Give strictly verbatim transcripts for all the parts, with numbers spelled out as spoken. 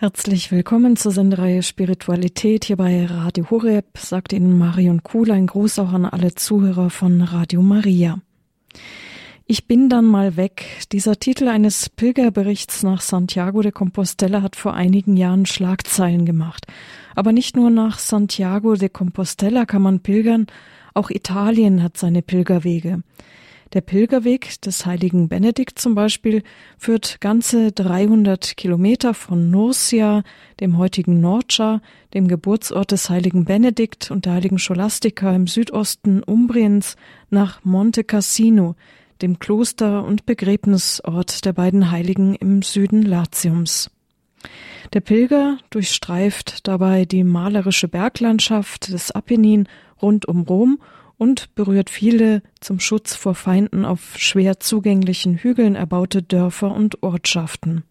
Herzlich willkommen zur Sendereihe Spiritualität hier bei Radio Horeb, sagt Ihnen Marion Kuhl. Ein Gruß auch an alle Zuhörer von Radio Maria. Ich bin dann mal weg. Dieser Titel eines Pilgerberichts nach Santiago de Compostela hat vor einigen Jahren Schlagzeilen gemacht. Aber nicht nur nach Santiago de Compostela kann man pilgern, auch Italien hat seine Pilgerwege. Der Pilgerweg des heiligen Benedikt zum Beispiel führt ganze dreihundert Kilometer von Nursia, dem heutigen Norcia, dem Geburtsort des heiligen Benedikt und der heiligen Scholastica im Südosten Umbriens, nach Monte Cassino, dem Kloster und Begräbnisort der beiden Heiligen im Süden Latiums. Der Pilger durchstreift dabei die malerische Berglandschaft des Apennin rund um Rom und berührt viele zum Schutz vor Feinden auf schwer zugänglichen Hügeln erbaute Dörfer und Ortschaften.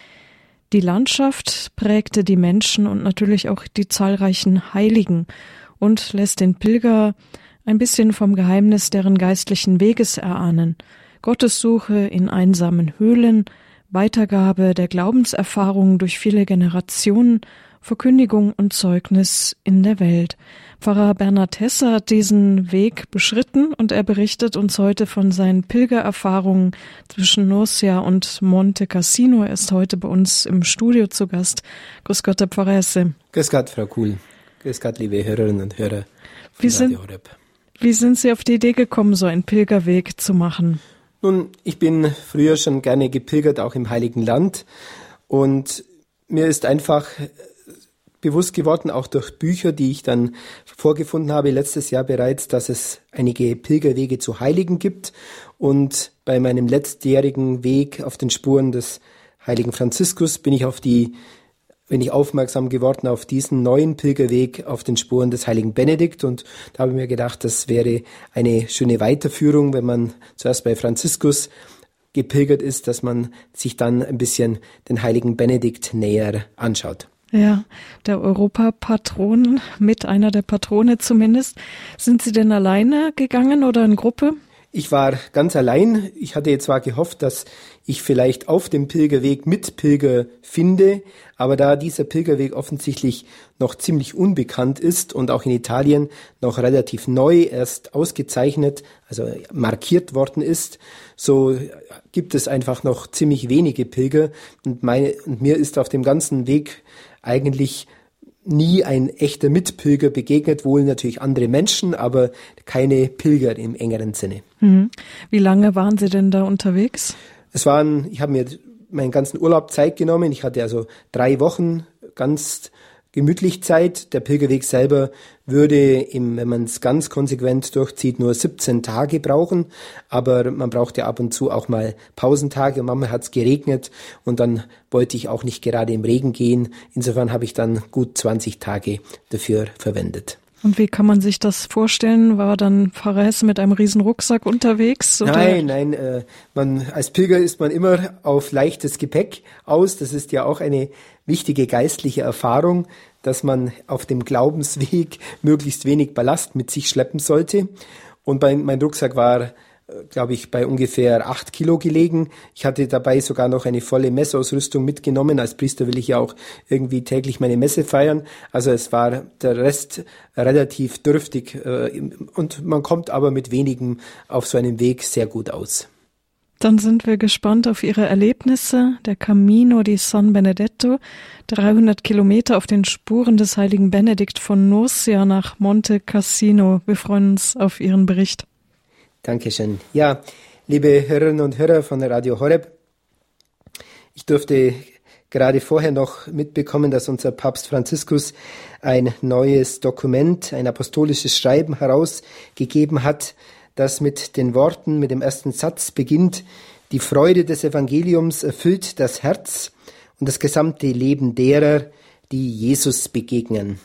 Die Landschaft prägte die Menschen und natürlich auch die zahlreichen Heiligen und lässt den Pilger ein bisschen vom Geheimnis deren geistlichen Weges erahnen. Gottessuche in einsamen Höhlen, Weitergabe der Glaubenserfahrungen durch viele Generationen, Verkündigung und Zeugnis in der Welt. Pfarrer Bernhard Hesse hat diesen Weg beschritten und er berichtet uns heute von seinen Pilgererfahrungen zwischen Nursia und Monte Cassino. Er ist heute bei uns im Studio zu Gast. Grüß Gott, Herr Pfarrer Hesse. Grüß Gott, Frau Kuhl. Grüß Gott, liebe Hörerinnen und Hörer von wie sind, Radio Horeb. Wie sind Sie auf die Idee gekommen, so einen Pilgerweg zu machen? Nun, ich bin früher schon gerne gepilgert, auch im Heiligen Land. Und mir ist einfach bewusst geworden, auch durch Bücher, die ich dann vorgefunden habe, letztes Jahr bereits, dass es einige Pilgerwege zu Heiligen gibt. Und bei meinem letztjährigen Weg auf den Spuren des heiligen Franziskus bin ich auf die, bin ich aufmerksam geworden auf diesen neuen Pilgerweg auf den Spuren des heiligen Benedikt. Und da habe ich mir gedacht, das wäre eine schöne Weiterführung, wenn man zuerst bei Franziskus gepilgert ist, dass man sich dann ein bisschen den heiligen Benedikt näher anschaut. Ja, der Europapatron, mit einer der Patrone zumindest. Sind Sie denn alleine gegangen oder in Gruppe? Ich war ganz allein. Ich hatte zwar gehofft, dass ich vielleicht auf dem Pilgerweg Mitpilger finde, aber da dieser Pilgerweg offensichtlich noch ziemlich unbekannt ist und auch in Italien noch relativ neu erst ausgezeichnet, also markiert worden ist, so gibt es einfach noch ziemlich wenige Pilger und, meine, und mir ist auf dem ganzen Weg eigentlich nie ein echter Mitpilger begegnet, wohl natürlich andere Menschen, aber keine Pilger im engeren Sinne. Mhm. Wie lange waren Sie denn da unterwegs? Es waren, ich habe mir meinen ganzen Urlaub Zeit genommen. Ich hatte also drei Wochen ganz gemütlich Zeit. Der Pilgerweg selber würde, im, wenn man es ganz konsequent durchzieht, nur siebzehn Tage brauchen. Aber man braucht ja ab und zu auch mal Pausentage. Und manchmal hat es geregnet und dann wollte ich auch nicht gerade im Regen gehen. Insofern habe ich dann gut zwanzig Tage dafür verwendet. Und wie kann man sich das vorstellen? War dann Pfarrer Hesse mit einem riesen Rucksack unterwegs? Oder? Nein, nein, äh, man, als Pilger ist man immer auf leichtes Gepäck aus. Das ist ja auch eine wichtige geistliche Erfahrung, dass man auf dem Glaubensweg möglichst wenig Ballast mit sich schleppen sollte. Und bei, mein Rucksack war, glaube ich, bei ungefähr acht Kilo gelegen. Ich hatte dabei sogar noch eine volle Messeausrüstung mitgenommen. Als Priester will ich ja auch irgendwie täglich meine Messe feiern. Also es war der Rest relativ dürftig und man kommt aber mit wenigem auf so einem Weg sehr gut aus. Dann sind wir gespannt auf Ihre Erlebnisse. Der Camino di San Benedetto, dreihundert Kilometer auf den Spuren des heiligen Benedikt von Nursia nach Monte Cassino. Wir freuen uns auf Ihren Bericht. Dankeschön. Ja, liebe Hörerinnen und Hörer von Radio Horeb, ich durfte gerade vorher noch mitbekommen, dass unser Papst Franziskus ein neues Dokument, ein apostolisches Schreiben herausgegeben hat, das mit den Worten, mit dem ersten Satz beginnt: Die Freude des Evangeliums erfüllt das Herz und das gesamte Leben derer, die Jesus begegnen.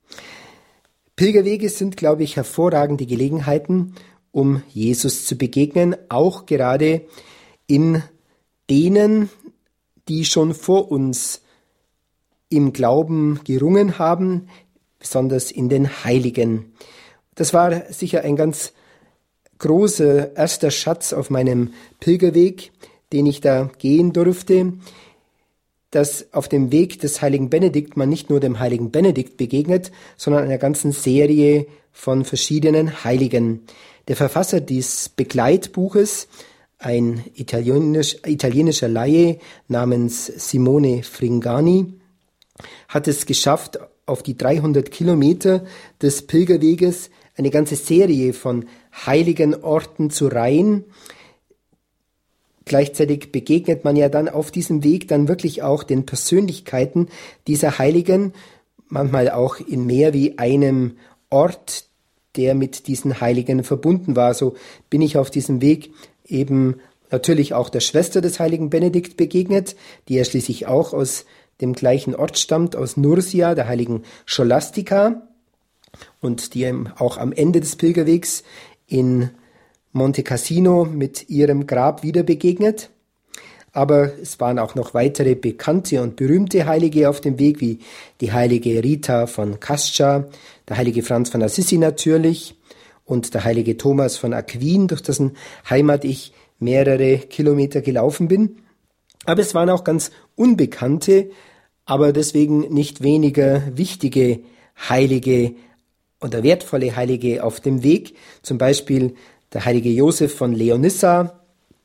Pilgerwege sind, glaube ich, hervorragende Gelegenheiten, um Jesus zu begegnen, auch gerade in denen, die schon vor uns im Glauben gerungen haben, besonders in den Heiligen. Das war sicher ein ganz großer erster Schatz auf meinem Pilgerweg, den ich da gehen durfte. dass auf dem Weg des heiligen Benedikt man nicht nur dem heiligen Benedikt begegnet, sondern einer ganzen Serie von verschiedenen Heiligen. Der Verfasser dieses Begleitbuches, ein italienisch, italienischer Laie namens Simone Fringani, hat es geschafft, auf die dreihundert Kilometer des Pilgerweges eine ganze Serie von heiligen Orten zu reihen. Gleichzeitig begegnet man ja dann auf diesem Weg dann wirklich auch den Persönlichkeiten dieser Heiligen, manchmal auch in mehr wie einem Ort, der mit diesen Heiligen verbunden war. So bin ich auf diesem Weg eben natürlich auch der Schwester des heiligen Benedikt begegnet, die ja schließlich auch aus dem gleichen Ort stammt, aus Nursia, der heiligen Scholastica, und die auch am Ende des Pilgerwegs in Monte Cassino mit ihrem Grab wieder begegnet. Aber es waren auch noch weitere bekannte und berühmte Heilige auf dem Weg, wie die heilige Rita von Cascia, der heilige Franz von Assisi natürlich und der heilige Thomas von Aquin, durch dessen Heimat ich mehrere Kilometer gelaufen bin. Aber es waren auch ganz unbekannte, aber deswegen nicht weniger wichtige Heilige oder wertvolle Heilige auf dem Weg, zum Beispiel der heilige Josef von Leonissa,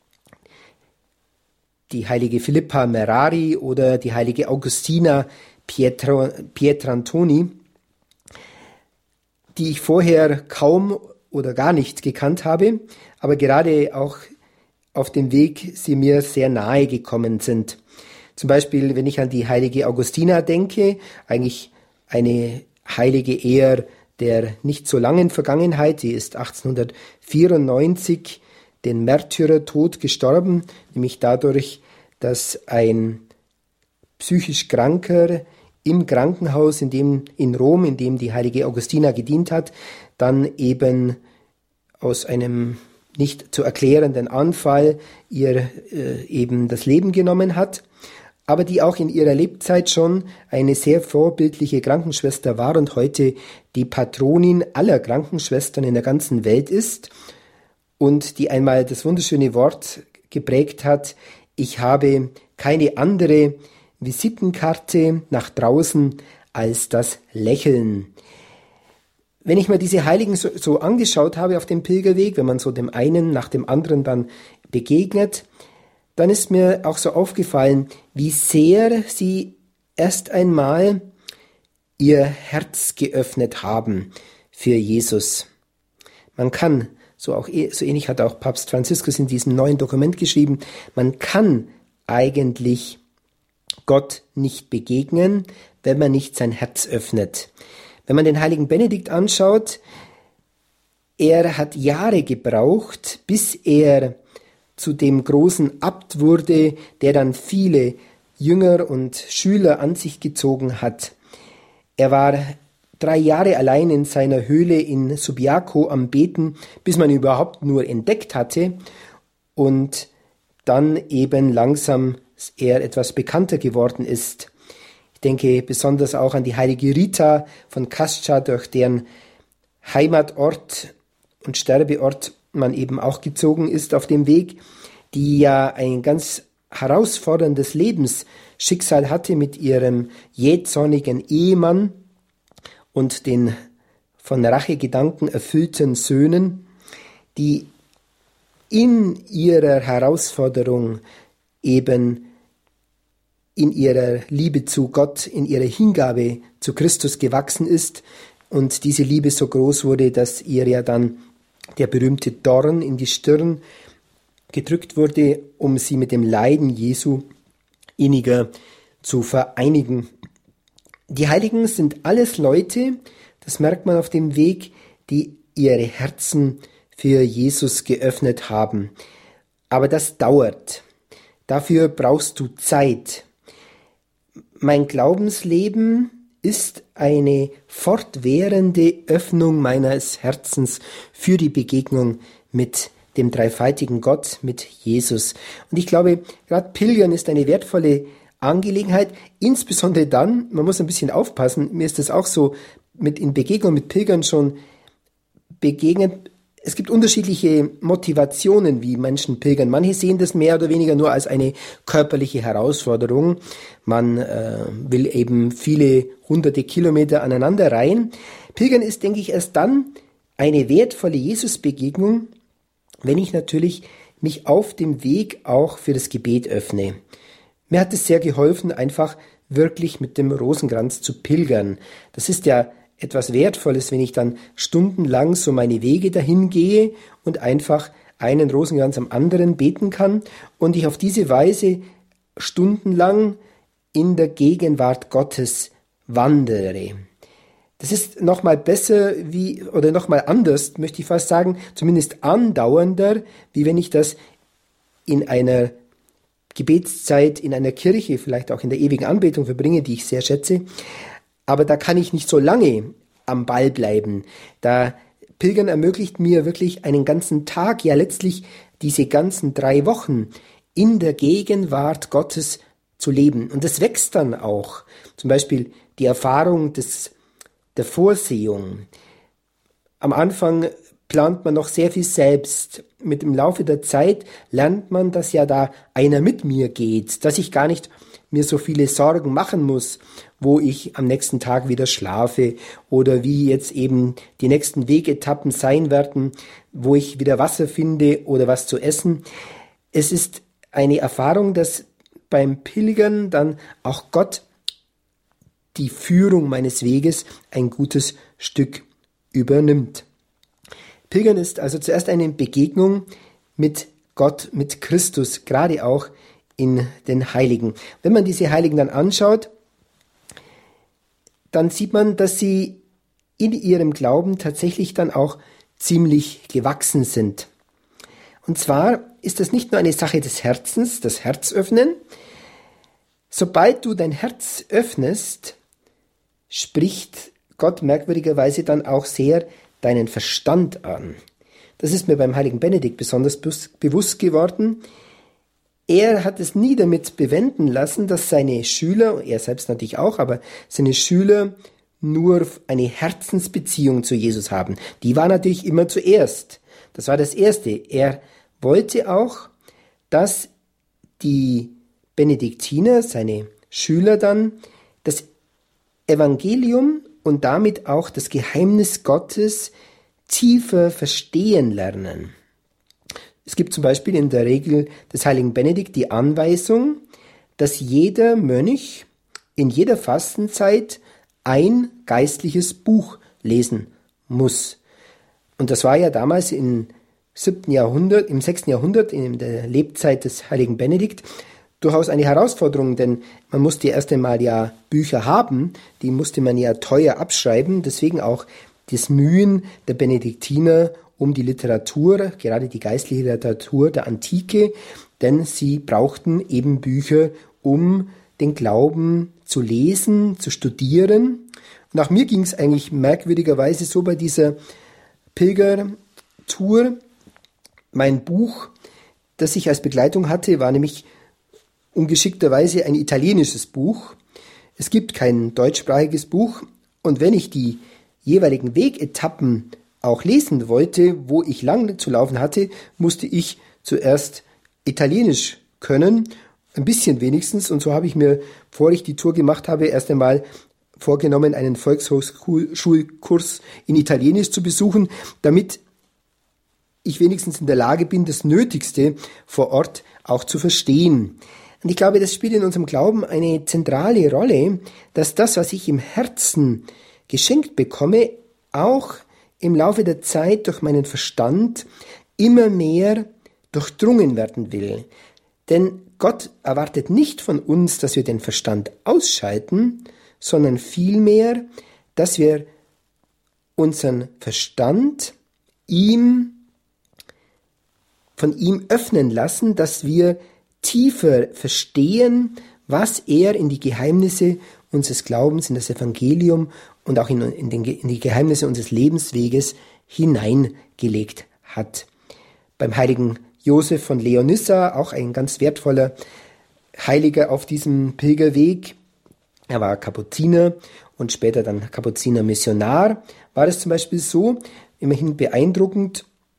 die heilige Philippa Merari oder die heilige Augustina Pietro, Pietrantoni, die ich vorher kaum oder gar nicht gekannt habe, aber gerade auch auf dem Weg sie mir sehr nahe gekommen sind. Zum Beispiel, wenn ich an die heilige Augustina denke, eigentlich eine Heilige eher der nicht so langen Vergangenheit, die ist achtzehnhundertvierundneunzig den Märtyrertod gestorben, nämlich dadurch, dass ein psychisch Kranker im Krankenhaus, in dem in Rom, in dem die heilige Augustina gedient hat, dann eben aus einem nicht zu erklärenden Anfall ihr äh, eben das Leben genommen hat, aber die auch in ihrer Lebzeit schon eine sehr vorbildliche Krankenschwester war und heute die Patronin aller Krankenschwestern in der ganzen Welt ist und die einmal das wunderschöne Wort geprägt hat: Ich habe keine andere Visitenkarte nach draußen als das Lächeln. Wenn ich mir diese Heiligen so, so angeschaut habe auf dem Pilgerweg, wenn man so dem einen nach dem anderen dann begegnet, dann ist mir auch so aufgefallen, wie sehr sie erst einmal ihr Herz geöffnet haben für Jesus. Man kann, so auch so ähnlich hat auch Papst Franziskus in diesem neuen Dokument geschrieben, man kann eigentlich Gott nicht begegnen, wenn man nicht sein Herz öffnet. Wenn man den heiligen Benedikt anschaut, er hat Jahre gebraucht, bis er zu dem großen Abt wurde, der dann viele Jünger und Schüler an sich gezogen hat. Er war drei Jahre allein in seiner Höhle in Subiaco am Beten, bis man ihn überhaupt nur entdeckt hatte und dann eben langsam er etwas bekannter geworden ist. Ich denke besonders auch an die heilige Rita von Cascia, durch deren Heimatort und Sterbeort man eben auch gezogen ist auf dem Weg, die ja ein ganz herausforderndes Lebensschicksal hatte mit ihrem jähzornigen Ehemann und den von Rachegedanken erfüllten Söhnen, die in ihrer Herausforderung eben in ihrer Liebe zu Gott, in ihrer Hingabe zu Christus gewachsen ist und diese Liebe so groß wurde, dass ihr ja dann der berühmte Dorn in die Stirn gedrückt wurde, um sie mit dem Leiden Jesu inniger zu vereinigen. Die Heiligen sind alles Leute, das merkt man auf dem Weg, die ihre Herzen für Jesus geöffnet haben. Aber das dauert. Dafür brauchst du Zeit. Mein Glaubensleben ist eine fortwährende Öffnung meines Herzens für die Begegnung mit dem dreifaltigen Gott, mit Jesus. Und ich glaube, gerade Pilgern ist eine wertvolle Angelegenheit, insbesondere dann, man muss ein bisschen aufpassen, mir ist das auch so mit in Begegnung mit Pilgern schon begegnet, Es gibt unterschiedliche Motivationen, wie Menschen pilgern. Manche sehen das mehr oder weniger nur als eine körperliche Herausforderung. Man äh, will eben viele hunderte Kilometer aneinander reihen. Pilgern ist, denke ich, erst dann eine wertvolle Jesusbegegnung, wenn ich natürlich mich auf dem Weg auch für das Gebet öffne. Mir hat es sehr geholfen, einfach wirklich mit dem Rosenkranz zu pilgern. Das ist ja etwas Wertvolles, wenn ich dann stundenlang so meine Wege dahin gehe und einfach einen Rosenkranz am anderen beten kann und ich auf diese Weise stundenlang in der Gegenwart Gottes wandere. Das ist nochmal besser wie, oder nochmal anders, möchte ich fast sagen, zumindest andauernder, wie wenn ich das in einer Gebetszeit in einer Kirche, vielleicht auch in der ewigen Anbetung verbringe, die ich sehr schätze. Aber da kann ich nicht so lange am Ball bleiben. Da Pilgern ermöglicht mir wirklich einen ganzen Tag, ja letztlich diese ganzen drei Wochen in der Gegenwart Gottes zu leben. Und das wächst dann auch. Zum Beispiel die Erfahrung des, der Vorsehung. Am Anfang plant man noch sehr viel selbst. Mit dem Laufe der Zeit lernt man, dass ja da einer mit mir geht, dass ich gar nicht mir so viele Sorgen machen muss, wo ich am nächsten Tag wieder schlafe oder wie jetzt eben die nächsten Wegetappen sein werden, wo ich wieder Wasser finde oder was zu essen. Es ist eine Erfahrung, dass beim Pilgern dann auch Gott die Führung meines Weges ein gutes Stück übernimmt. Pilgern ist also zuerst eine Begegnung mit Gott, mit Christus, gerade auch in den Heiligen. Wenn man diese Heiligen dann anschaut, dann sieht man, dass sie in ihrem Glauben tatsächlich dann auch ziemlich gewachsen sind. Und zwar ist das nicht nur eine Sache des Herzens, das Herz öffnen. Sobald du dein Herz öffnest, spricht Gott merkwürdigerweise dann auch sehr deinen Verstand an. Das ist mir beim heiligen Benedikt besonders bewusst geworden. Er hat es nie damit bewenden lassen, dass seine Schüler, er selbst natürlich auch, aber seine Schüler nur eine Herzensbeziehung zu Jesus haben. Die war natürlich immer zuerst. Das war das Erste. Er wollte auch, dass die Benediktiner, seine Schüler dann, das Evangelium und damit auch das Geheimnis Gottes tiefer verstehen lernen. Es gibt zum Beispiel in der Regel des heiligen Benedikt die Anweisung, dass jeder Mönch in jeder Fastenzeit ein geistliches Buch lesen muss. Und das war ja damals im siebten Jahrhundert, im sechsten Jahrhundert, in der Lebzeit des heiligen Benedikt, durchaus eine Herausforderung, denn man musste erst einmal ja Bücher haben, die musste man ja teuer abschreiben, deswegen auch das Mühen der Benediktiner um die Literatur, gerade die geistliche Literatur der Antike, denn sie brauchten eben Bücher, um den Glauben zu lesen, zu studieren. Und auch mir ging es eigentlich merkwürdigerweise so bei dieser Pilgertour. Mein Buch, das ich als Begleitung hatte, war nämlich ungeschickterweise ein italienisches Buch. Es gibt kein deutschsprachiges Buch und wenn ich die jeweiligen Wegetappen auch lesen wollte, wo ich lang zu laufen hatte, musste ich zuerst Italienisch können, ein bisschen wenigstens, und so habe ich mir, bevor ich die Tour gemacht habe, erst einmal vorgenommen, einen Volkshochschulkurs in Italienisch zu besuchen, damit ich wenigstens in der Lage bin, das Nötigste vor Ort auch zu verstehen. Und ich glaube, das spielt in unserem Glauben eine zentrale Rolle, dass das, was ich im Herzen geschenkt bekomme, auch im Laufe der Zeit durch meinen Verstand immer mehr durchdrungen werden will. Denn Gott erwartet nicht von uns, dass wir den Verstand ausschalten, sondern vielmehr, dass wir unseren Verstand ihm, von ihm öffnen lassen, dass wir tiefer verstehen, was er in die Geheimnisse unseres Glaubens, in das Evangelium und auch in, in, den, in die Geheimnisse unseres Lebensweges hineingelegt hat. Beim heiligen Josef von Leonissa, auch ein ganz wertvoller Heiliger auf diesem Pilgerweg, er war Kapuziner und später dann Kapuziner Missionar, war es zum Beispiel so, immerhin beeindruckend,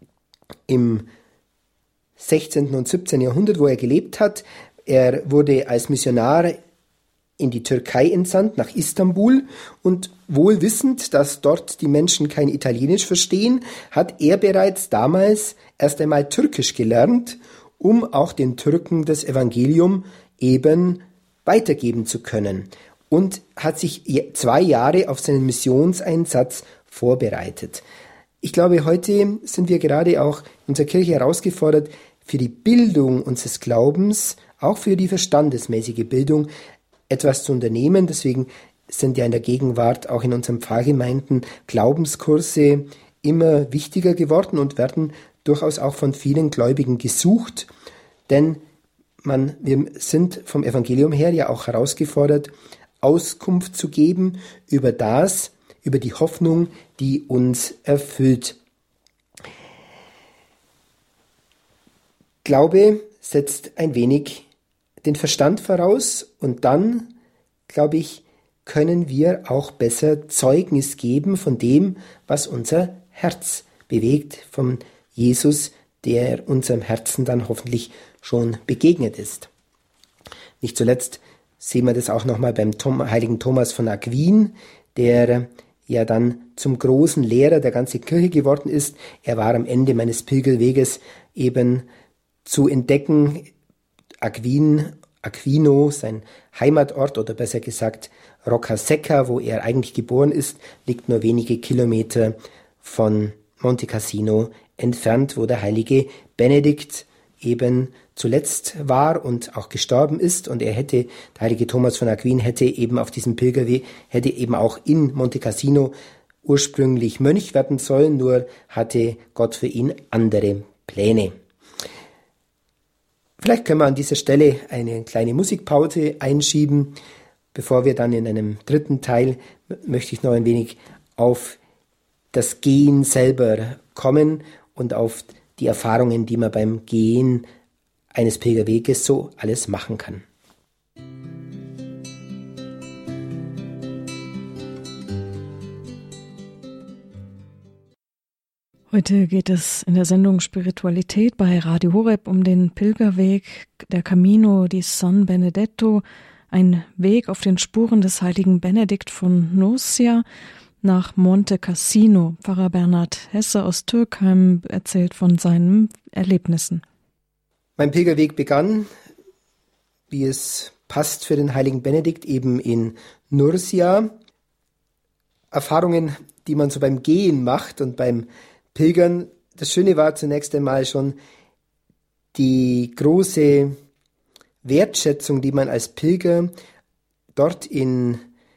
im sechzehnten und siebzehnten Jahrhundert, wo er gelebt hat. Er wurde als Missionar in die Türkei entsandt, nach Istanbul, und wohl wissend, dass dort die Menschen kein Italienisch verstehen, hat er bereits damals erst einmal Türkisch gelernt, um auch den Türken das Evangelium eben weitergeben zu können, und hat sich zwei Jahre auf seinen Missionseinsatz vorbereitet. Ich glaube, heute sind wir gerade auch in unserer Kirche herausgefordert, für die Bildung unseres Glaubens, auch für die verstandesmäßige Bildung, etwas zu unternehmen. Deswegen sind ja in der Gegenwart auch in unseren Pfarrgemeinden Glaubenskurse immer wichtiger geworden und werden durchaus auch von vielen Gläubigen gesucht, denn man, wir sind vom Evangelium her ja auch herausgefordert, Auskunft zu geben über das, über die Hoffnung, die uns erfüllt. Glaube setzt ein wenig den Verstand voraus, und dann, glaube ich, können wir auch besser Zeugnis geben von dem, was unser Herz bewegt, von Jesus, der unserem Herzen dann hoffentlich schon begegnet ist. Nicht zuletzt sehen wir das auch nochmal beim Tom, heiligen Thomas von Aquin, der ja dann zum großen Lehrer der ganzen Kirche geworden ist. Er war am Ende meines Pilgerweges eben zu entdecken, Aquin, Aquino, sein Heimatort, oder besser gesagt Roccasecca, wo er eigentlich geboren ist, liegt nur wenige Kilometer von Monte Cassino entfernt, wo der heilige Benedikt eben zuletzt war und auch gestorben ist. Und er hätte, der heilige Thomas von Aquin hätte eben auf diesem Pilgerweg, hätte eben auch in Monte Cassino ursprünglich Mönch werden sollen, nur hatte Gott für ihn andere Pläne. Vielleicht können wir an dieser Stelle eine kleine Musikpause einschieben. Bevor wir dann in einem dritten Teil, möchte ich noch ein wenig auf das Gehen selber kommen und auf die Erfahrungen, die man beim Gehen eines Pilgerweges so alles machen kann. Heute geht es in der Sendung Spiritualität bei Radio Horeb um den Pilgerweg, der Camino di San Benedetto, ein Weg auf den Spuren des heiligen Benedikt von Nursia nach Monte Cassino. Pfarrer Bernhard Hesse aus Türkheim erzählt von seinen Erlebnissen. Mein Pilgerweg begann, wie es passt für den heiligen Benedikt, eben in Nursia. Erfahrungen, die man so beim Gehen macht und beim Pilgern. Das Schöne war zunächst einmal schon die große Wertschätzung, die man als Pilger dort in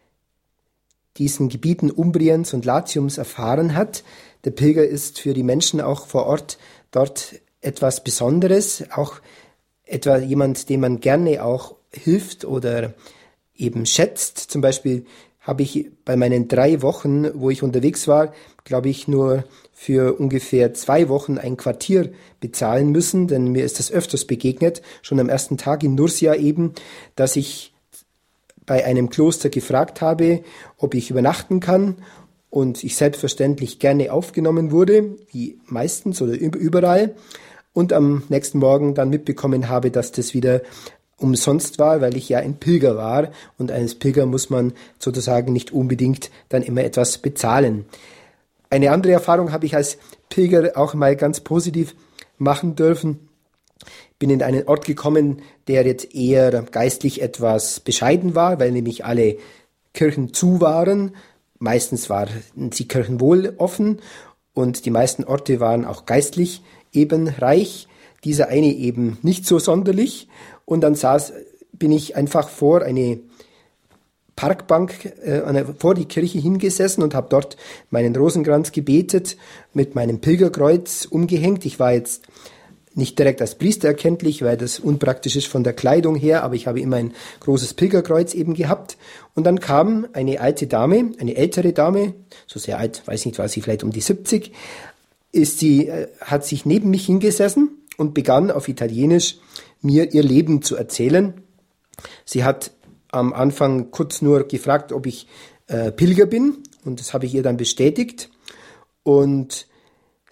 diesen Gebieten Umbriens und Latiums erfahren hat. Der Pilger ist für die Menschen auch vor Ort dort etwas Besonderes, auch etwa jemand, dem man gerne auch hilft oder eben schätzt. Zum Beispiel habe ich bei meinen drei Wochen, wo ich unterwegs war, glaube ich, nur für ungefähr zwei Wochen ein Quartier bezahlen müssen, denn mir ist das öfters begegnet, schon am ersten Tag in Nursia eben, dass ich bei einem Kloster gefragt habe, ob ich übernachten kann, und ich selbstverständlich gerne aufgenommen wurde, wie meistens oder überall, und am nächsten Morgen dann mitbekommen habe, dass das wieder umsonst war, weil ich ja ein Pilger war, und als Pilger muss man sozusagen nicht unbedingt dann immer etwas bezahlen. Eine andere Erfahrung habe ich als Pilger auch mal ganz positiv machen dürfen. Bin in einen Ort gekommen, der jetzt eher geistlich etwas bescheiden war, weil nämlich alle Kirchen zu waren. Meistens waren die Kirchen wohl offen und die meisten Orte waren auch geistlich eben reich. Dieser eine eben nicht so sonderlich. Und dann saß, bin ich einfach vor eine Parkbank äh, vor die Kirche hingesessen und habe dort meinen Rosenkranz gebetet, mit meinem Pilgerkreuz umgehängt. Ich war jetzt nicht direkt als Priester erkenntlich, weil das unpraktisch ist von der Kleidung her, aber ich habe immer ein großes Pilgerkreuz eben gehabt. Und dann kam eine alte Dame, eine ältere Dame, so sehr alt, weiß nicht, war sie vielleicht um die siebzig, ist sie, äh, hat sich neben mich hingesessen und begann auf Italienisch mir ihr Leben zu erzählen. Sie hat am Anfang kurz nur gefragt, ob ich äh, Pilger bin, und das habe ich ihr dann bestätigt. Und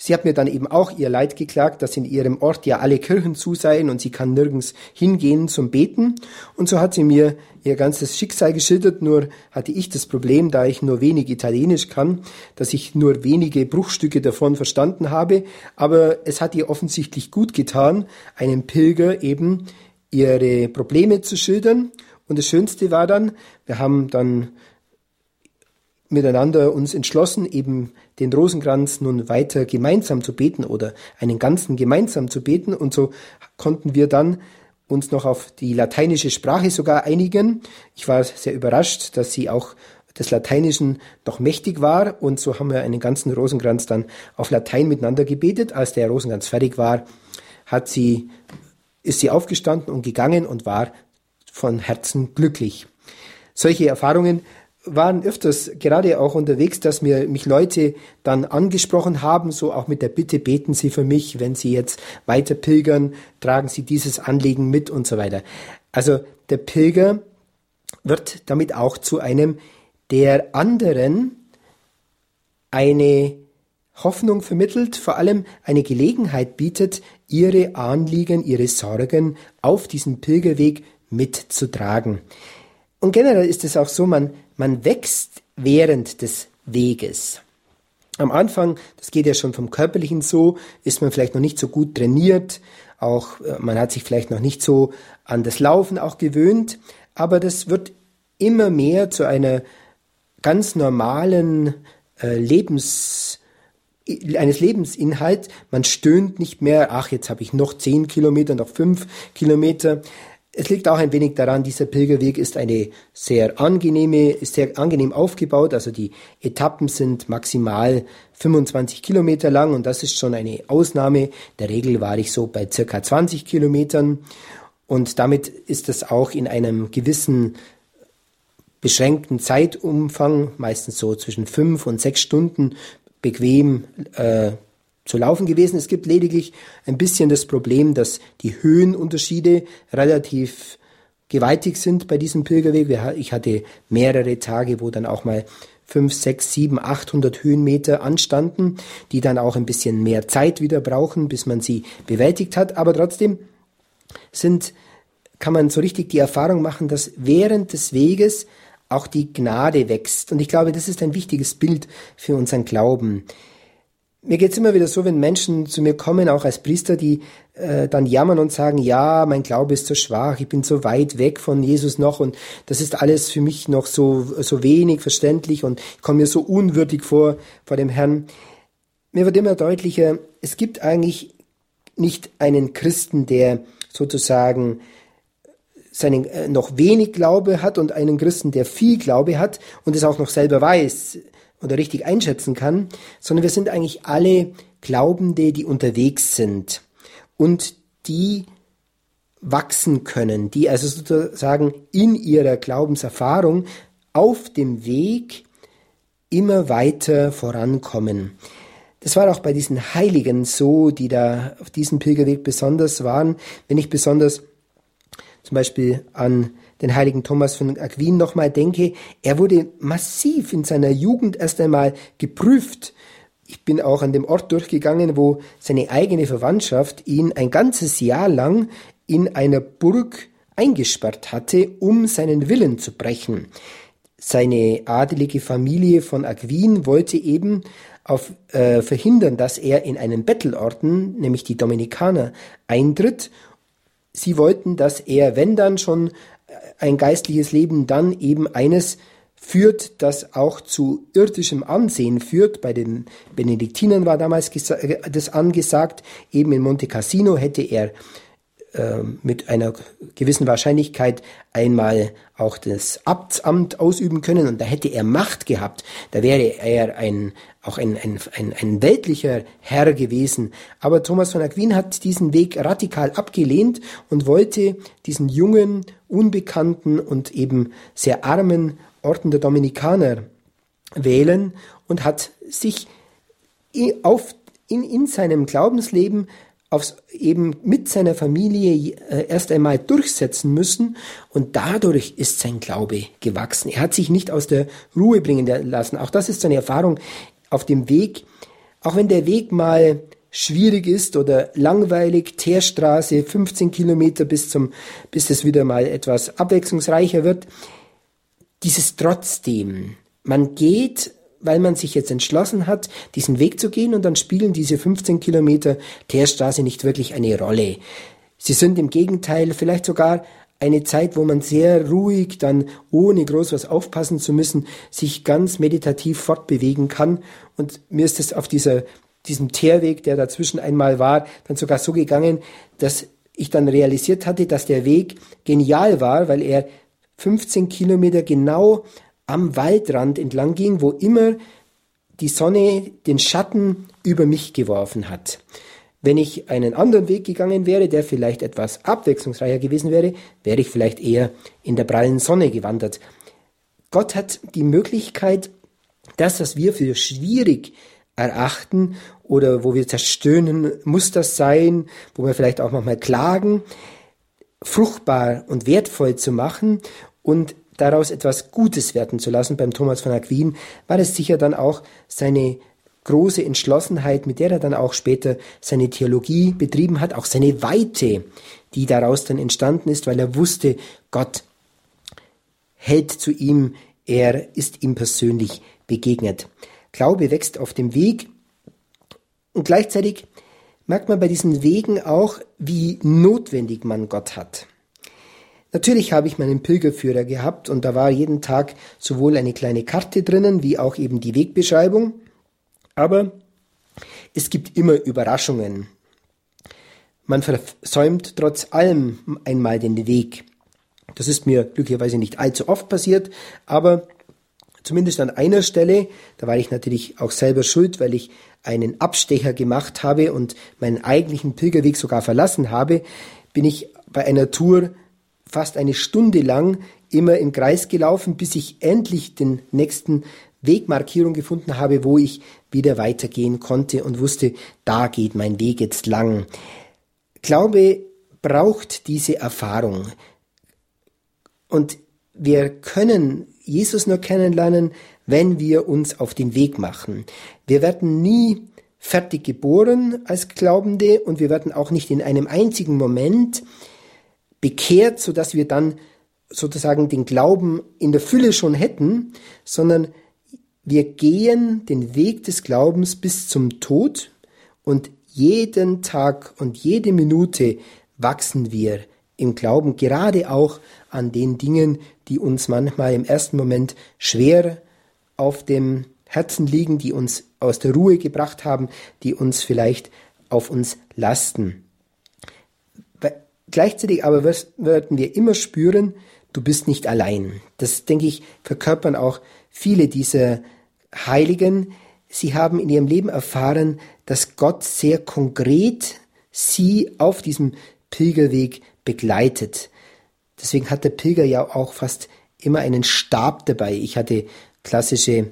Sie hat mir dann eben auch ihr Leid geklagt, dass in ihrem Ort ja alle Kirchen zu seien und sie kann nirgends hingehen zum Beten. Und so hat sie mir ihr ganzes Schicksal geschildert, nur hatte ich das Problem, da ich nur wenig Italienisch kann, dass ich nur wenige Bruchstücke davon verstanden habe. Aber es hat ihr offensichtlich gut getan, einem Pilger eben ihre Probleme zu schildern. Und das Schönste war dann, wir haben dann miteinander uns entschlossen, eben den Rosenkranz nun weiter gemeinsam zu beten oder einen ganzen gemeinsam zu beten. Und so konnten wir dann uns noch auf die lateinische Sprache sogar einigen. Ich war sehr überrascht, dass sie auch des Lateinischen noch mächtig war. Und so haben wir einen ganzen Rosenkranz dann auf Latein miteinander gebetet. Als der Rosenkranz fertig war, hat sie, ist sie aufgestanden und gegangen und war von Herzen glücklich. Solche Erfahrungen waren öfters gerade auch unterwegs, dass mir mich Leute dann angesprochen haben, so auch mit der Bitte, beten Sie für mich, wenn Sie jetzt weiter pilgern, tragen Sie dieses Anliegen mit und so weiter. Also der Pilger wird damit auch zu einem, der anderen eine Hoffnung vermittelt, vor allem eine Gelegenheit bietet, ihre Anliegen, ihre Sorgen auf diesem Pilgerweg mitzutragen. Und generell ist es auch so, man, man wächst während des Weges. Am Anfang, das geht ja schon vom Körperlichen so, ist man vielleicht noch nicht so gut trainiert, auch man hat sich vielleicht noch nicht so an das Laufen auch gewöhnt, aber das wird immer mehr zu einer ganz normalen äh, Lebens, eines Lebensinhalt. Man stöhnt nicht mehr, ach, jetzt habe ich noch zehn Kilometer, noch fünf Kilometer. Es liegt auch ein wenig daran, dieser Pilgerweg ist eine sehr angenehme, ist sehr angenehm aufgebaut. Also die Etappen sind maximal fünfundzwanzig Kilometer lang und das ist schon eine Ausnahme. Der Regel war ich so bei circa zwanzig Kilometern und damit ist es auch in einem gewissen beschränkten Zeitumfang, meistens so zwischen fünf und sechs Stunden bequem äh, zu laufen gewesen. Es gibt lediglich ein bisschen das Problem, dass die Höhenunterschiede relativ gewaltig sind bei diesem Pilgerweg. Ich hatte mehrere Tage, wo dann auch mal fünf, sechs, sieben, achthundert Höhenmeter anstanden, die dann auch ein bisschen mehr Zeit wieder brauchen, bis man sie bewältigt hat. Aber trotzdem sind, kann man so richtig die Erfahrung machen, dass während des Weges auch die Gnade wächst. Und ich glaube, das ist ein wichtiges Bild für unseren Glauben. Mir geht's immer wieder so, wenn Menschen zu mir kommen, auch als Priester, die äh, dann jammern und sagen, ja, mein Glaube ist so schwach, ich bin so weit weg von Jesus noch und das ist alles für mich noch so so wenig verständlich und ich komme mir so unwürdig vor vor dem Herrn. Mir wird immer deutlicher, es gibt eigentlich nicht einen Christen, der sozusagen seinen äh, noch wenig Glaube hat und einen Christen, der viel Glaube hat und es auch noch selber weiß oder richtig einschätzen kann, sondern wir sind eigentlich alle Glaubende, die unterwegs sind und die wachsen können, die also sozusagen in ihrer Glaubenserfahrung auf dem Weg immer weiter vorankommen. Das war auch bei diesen Heiligen so, die da auf diesem Pilgerweg besonders waren. Wenn ich besonders zum Beispiel an den heiligen Thomas von Aquin nochmal denke, er wurde massiv in seiner Jugend erst einmal geprüft. Ich bin auch an dem Ort durchgegangen, wo seine eigene Verwandtschaft ihn ein ganzes Jahr lang in einer Burg eingesperrt hatte, um seinen Willen zu brechen. Seine adelige Familie von Aquin wollte eben auf, äh, verhindern, dass er in einen Bettelorden, nämlich die Dominikaner, eintritt. Sie wollten, dass er, wenn dann schon ein geistliches Leben, dann eben eines führt, das auch zu irdischem Ansehen führt. Bei den Benediktinern war damals das angesagt. Eben in Monte Cassino hätte er äh, mit einer gewissen Wahrscheinlichkeit einmal auch das Abtsamt ausüben können und da hätte er Macht gehabt. Da wäre er ein, auch ein, ein, ein, ein weltlicher Herr gewesen. Aber Thomas von Aquin hat diesen Weg radikal abgelehnt und wollte diesen jungen, unbekannten und eben sehr armen Orden der Dominikaner wählen und hat sich auf, in, in seinem Glaubensleben aufs, eben mit seiner Familie äh, erst einmal durchsetzen müssen und dadurch ist sein Glaube gewachsen. Er hat sich nicht aus der Ruhe bringen lassen. Auch das ist seine Erfahrung auf dem Weg. Auch wenn der Weg mal schwierig ist oder langweilig, Teerstraße, fünfzehn Kilometer bis zum, bis es wieder mal etwas abwechslungsreicher wird, dieses trotzdem. Man geht, weil man sich jetzt entschlossen hat, diesen Weg zu gehen, und dann spielen diese fünfzehn Kilometer Teerstraße nicht wirklich eine Rolle. Sie sind im Gegenteil vielleicht sogar eine Zeit, wo man sehr ruhig, dann ohne groß was aufpassen zu müssen, sich ganz meditativ fortbewegen kann. Und mir ist es auf dieser, diesem Teerweg, der dazwischen einmal war, dann sogar so gegangen, dass ich dann realisiert hatte, dass der Weg genial war, weil er fünfzehn Kilometer genau am Waldrand entlang ging, wo immer die Sonne den Schatten über mich geworfen hat. Wenn ich einen anderen Weg gegangen wäre, der vielleicht etwas abwechslungsreicher gewesen wäre, wäre ich vielleicht eher in der prallen Sonne gewandert. Gott hat die Möglichkeit, das, was wir für schwierig erachten oder wo wir zerstöhnen, muss das sein, wo wir vielleicht auch manchmal klagen, fruchtbar und wertvoll zu machen und daraus etwas Gutes werden zu lassen. Beim Thomas von Aquin war es sicher dann auch seine große Entschlossenheit, mit der er dann auch später seine Theologie betrieben hat, auch seine Weite, die daraus dann entstanden ist, weil er wusste, Gott hält zu ihm, er ist ihm persönlich begegnet. Glaube wächst auf dem Weg, und gleichzeitig merkt man bei diesen Wegen auch, wie notwendig man Gott hat. Natürlich habe ich meinen Pilgerführer gehabt, und da war jeden Tag sowohl eine kleine Karte drinnen, wie auch eben die Wegbeschreibung. Aber es gibt immer Überraschungen. Man versäumt trotz allem einmal den Weg. Das ist mir glücklicherweise nicht allzu oft passiert, aber zumindest an einer Stelle, da war ich natürlich auch selber schuld, weil ich einen Abstecher gemacht habe und meinen eigentlichen Pilgerweg sogar verlassen habe, bin ich bei einer Tour fast eine Stunde lang immer im Kreis gelaufen, bis ich endlich den nächsten Wegmarkierung gefunden habe, wo ich wieder weitergehen konnte und wusste, da geht mein Weg jetzt lang. Glaube braucht diese Erfahrung. Und wir können Jesus nur kennenlernen, wenn wir uns auf den Weg machen. Wir werden nie fertig geboren als Glaubende, und wir werden auch nicht in einem einzigen Moment bekehrt, sodass wir dann sozusagen den Glauben in der Fülle schon hätten, sondern wir gehen den Weg des Glaubens bis zum Tod, und jeden Tag und jede Minute wachsen wir im Glauben, gerade auch an den Dingen, die uns manchmal im ersten Moment schwer auf dem Herzen liegen, die uns aus der Ruhe gebracht haben, die uns vielleicht auf uns lasten. Gleichzeitig aber werden wir immer spüren, du bist nicht allein. Das, denke ich, verkörpern auch viele dieser Heiligen. Sie haben in ihrem Leben erfahren, dass Gott sehr konkret sie auf diesem Pilgerweg begleitet. Deswegen hat der Pilger ja auch fast immer einen Stab dabei. Ich hatte klassische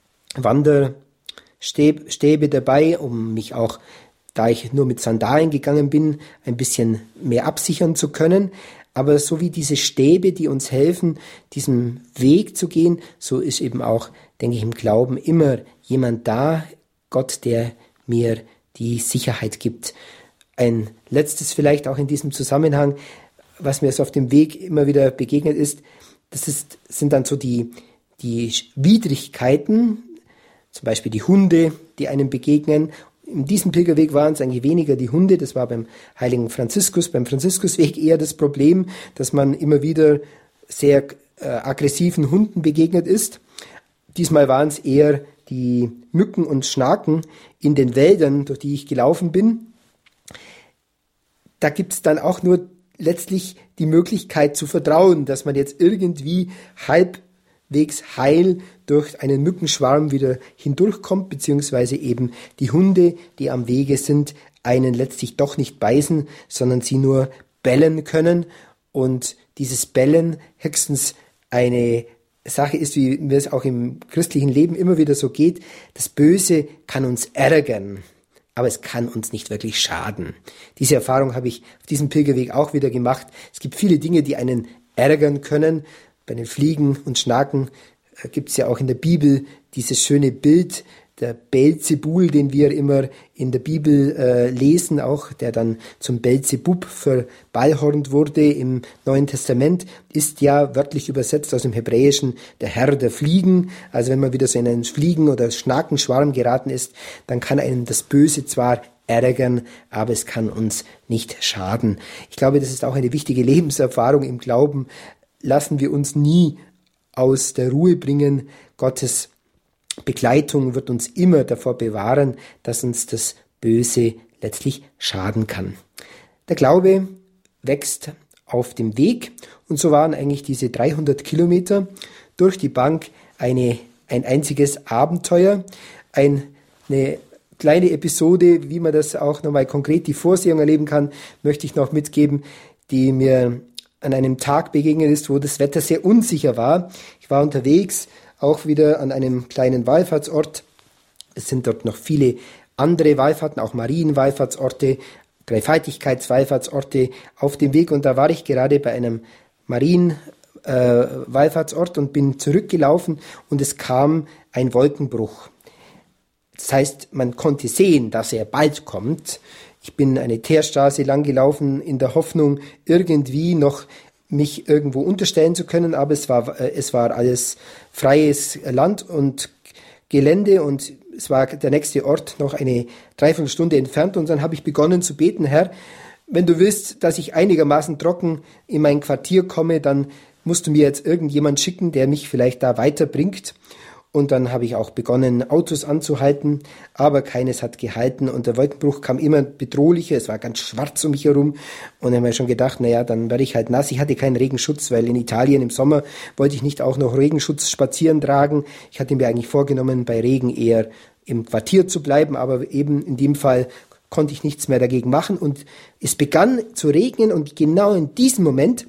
Wanderstäbe dabei, um mich auch, da ich nur mit Sandalen gegangen bin, ein bisschen mehr absichern zu können. Aber so wie diese Stäbe, die uns helfen, diesen Weg zu gehen, so ist eben auch, denke ich, im Glauben immer jemand da, Gott, der mir die Sicherheit gibt. Ein letztes vielleicht auch in diesem Zusammenhang, was mir so auf dem Weg immer wieder begegnet ist, das ist, sind dann so die, die Widrigkeiten, zum Beispiel die Hunde, die einem begegnen. In diesem Pilgerweg waren es eigentlich weniger die Hunde, das war beim heiligen Franziskus, beim Franziskusweg eher das Problem, dass man immer wieder sehr äh, aggressiven Hunden begegnet ist. Diesmal waren es eher die Mücken und Schnaken in den Wäldern, durch die ich gelaufen bin. Da gibt es dann auch nur letztlich die Möglichkeit zu vertrauen, dass man jetzt irgendwie halbwegs heil durch einen Mückenschwarm wieder hindurchkommt, beziehungsweise eben die Hunde, die am Wege sind, einen letztlich doch nicht beißen, sondern sie nur bellen können. Und dieses Bellen höchstens eine Sache ist, wie mir es auch im christlichen Leben immer wieder so geht, das Böse kann uns ärgern, aber es kann uns nicht wirklich schaden. Diese Erfahrung habe ich auf diesem Pilgerweg auch wieder gemacht. Es gibt viele Dinge, die einen ärgern können. Bei den Fliegen und Schnaken gibt es ja auch in der Bibel dieses schöne Bild, der Belzebul, den wir immer in der Bibel äh, lesen, auch der dann zum Belzebub verballhornt wurde im Neuen Testament, ist ja wörtlich übersetzt aus dem Hebräischen der Herr der Fliegen. Also wenn man wieder so in einen Fliegen- oder Schnakenschwarm geraten ist, dann kann einen das Böse zwar ärgern, aber es kann uns nicht schaden. Ich glaube, das ist auch eine wichtige Lebenserfahrung im Glauben. Lassen wir uns nie aus der Ruhe bringen. Gottes Begleitung wird uns immer davor bewahren, dass uns das Böse letztlich schaden kann. Der Glaube wächst auf dem Weg und so waren eigentlich diese dreihundert Kilometer durch die Bank eine, ein einziges Abenteuer, ein, eine kleine Episode, wie man das auch nochmal konkret die Vorsehung erleben kann, möchte ich noch mitgeben, die mir an einem Tag begegnet ist, wo das Wetter sehr unsicher war. Ich war unterwegs, auch wieder an einem kleinen Wallfahrtsort. Es sind dort noch viele andere Wallfahrten, auch Marienwallfahrtsorte, Dreifaltigkeitswallfahrtsorte auf dem Weg. Und da war ich gerade bei einem Marienwallfahrtsort äh, und bin zurückgelaufen und es kam ein Wolkenbruch. Das heißt, man konnte sehen, dass er bald kommt. Ich bin eine Teerstraße lang gelaufen in der Hoffnung, irgendwie noch mich irgendwo unterstellen zu können, aber es war, es war alles freies Land und Gelände und es war der nächste Ort noch eine Dreiviertelstunde entfernt und dann habe ich begonnen zu beten, Herr, wenn du willst, dass ich einigermaßen trocken in mein Quartier komme, dann musst du mir jetzt irgendjemand schicken, der mich vielleicht da weiterbringt. Und dann habe ich auch begonnen, Autos anzuhalten, aber keines hat gehalten und der Wolkenbruch kam immer bedrohlicher, es war ganz schwarz um mich herum und dann habe ich schon gedacht, naja, dann werde ich halt nass. Ich hatte keinen Regenschutz, weil in Italien im Sommer wollte ich nicht auch noch Regenschutz spazieren tragen. Ich hatte mir eigentlich vorgenommen, bei Regen eher im Quartier zu bleiben, aber eben in dem Fall konnte ich nichts mehr dagegen machen und es begann zu regnen und genau in diesem Moment